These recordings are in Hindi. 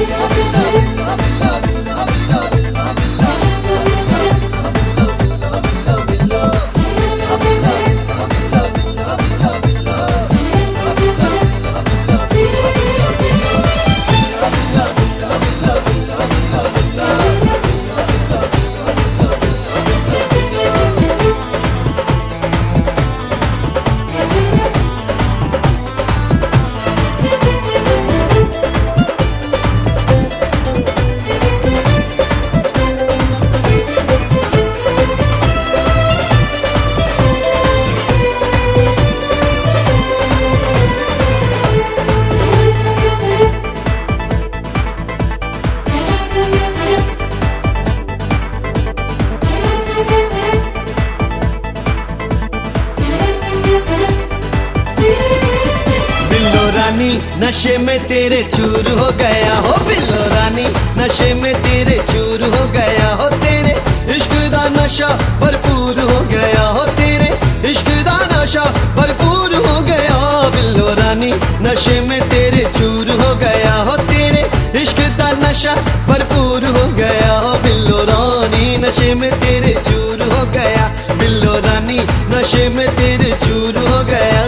नशे में तेरे चूर हो गया हो बिल्लो रानी, नशे में तेरे चूर हो गया हो, तेरे इश्क दा नशा भरपूर हो गया हो, तेरे इश्क दा नशा भरपूर हो गया बिल्लो रानी, नशे में तेरे चूर हो गया हो, तेरे इश्क दा नशा भरपूर हो गया हो बिल्लो रानी, नशे में तेरे चूर हो गया बिल्लो रानी, नशे में तेरे चूर हो गया।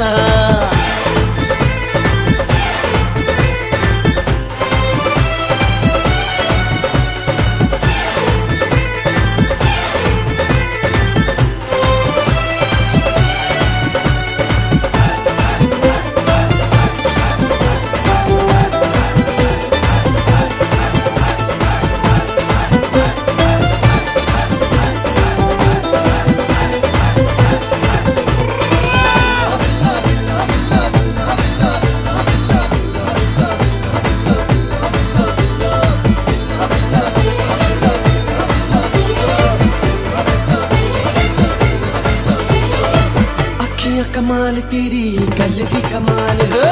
कमाल तेरी गल भी कमाल है,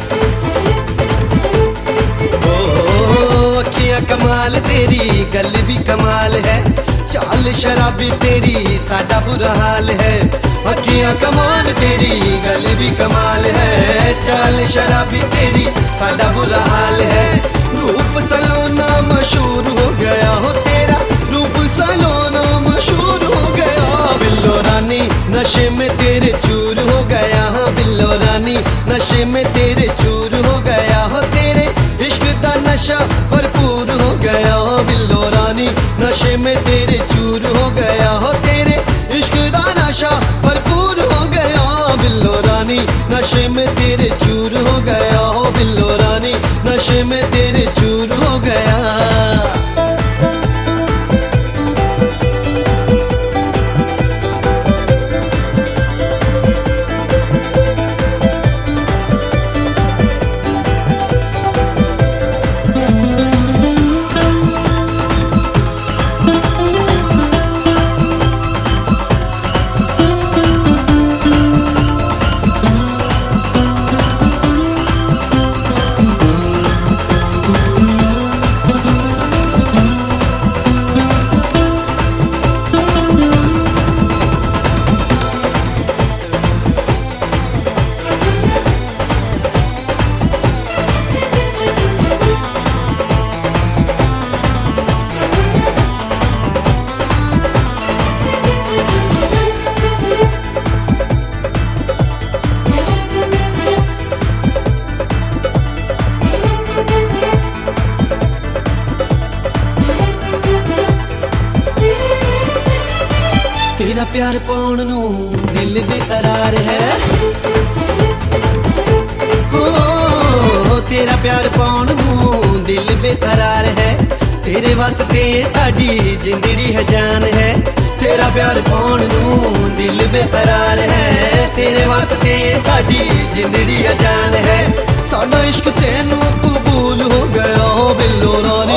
अखियां कमाल तेरी गल भी कमाल है, चाल शराबी तेरी साडा बुरा हाल है, अखियां कमाल तेरी गल भी कमाल है, चाल शराबी तेरी साडा बुरा हाल है, रूप सलोना मशहूर हो गया हो तेरा, रूप सलोना मशहूर हो गया बिल्लो रानी, नशे में तेरे चूर हो गया हो बिल्लो रानी, नशे में तेरे चूर हो गया हो, तेरे इश्क दा नशा भरपूर हो गया हो बिल्लो रानी, नशे में तेरे चूर हो गया हो, तेरे इश्क दा नशा भरपूर हो गया बिल्लो रानी, नशे में तेरे चूर हो गया हो बिल्लो रानी, नशे में तेरे चूर हो गया। तेरा प्यार पाउण नू दिल बेकरार है, ओ तेरा प्यार पाउण नू दिल बेकरार है, तेरे वास्ते साडी जिंदड़ी है जान है, तेरा प्यार पाउण नू दिल बेकरार है, तेरे वास्ते साडी जिंदड़ी है जान है, साडा इश्क तेनू कबूल हो गया हो बिल्लो रानी,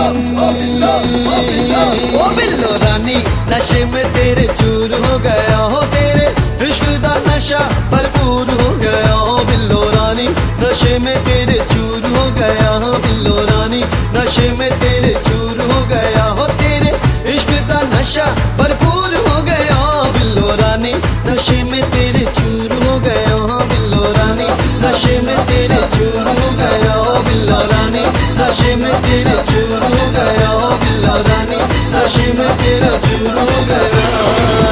ओ बिल्लो रानी, नशे में तेरे चूर हो गया हो, तेरे इश्क दा नशा भरपूर हो गया हो बिल्लो रानी, नशे में तेरे चूर हो गया हो बिल्लो रानी, नशे में तेरे चूर हो गया हो, तेरे इश्क दा नशा भरपूर हो गया बिल्लो रानी, नशे में तेरे चूर हो गया हो बिल्लो रानी, नशे में तेरे चूर हो गया हो बिल्लो रानी। नशे में तेरे चूर हो गया, ओ बिल्लो रानी नशे में तेरा चूर हो गया।